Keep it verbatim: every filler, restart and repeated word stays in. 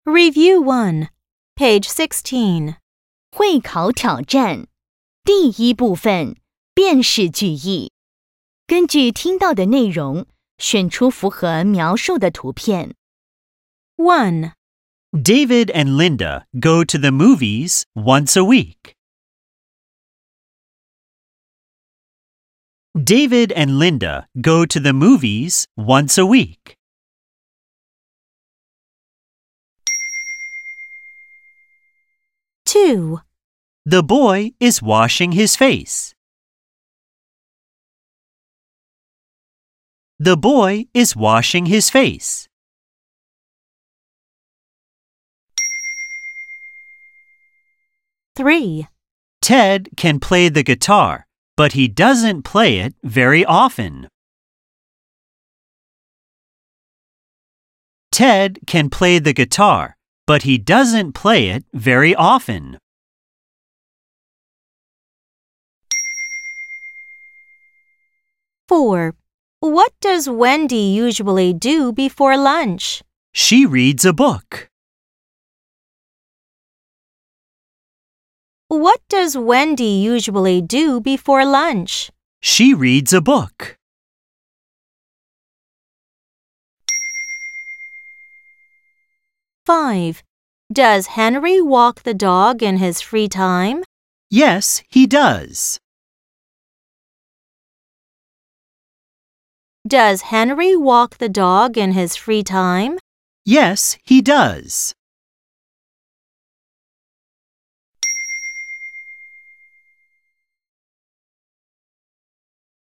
Review one, page sixteen. 会考挑战第一部分，辨识句意。根据听到的内容，选出符合描述的图片。 one, David and Linda go to the movies once a week. David and Linda go to the movies once a week. two, The boy is washing his face. The boy is washing his face. three, Ted can play the guitar, but he doesn't play it very often. Ted can play the guitar, but he doesn't play it very often. four. What does Wendy usually do before lunch? She reads a book. What does Wendy usually do before lunch? She reads a book. five. Does Henry walk the dog in his free time? Yes, he does. Does Henry walk the dog in his free time? Yes, he does.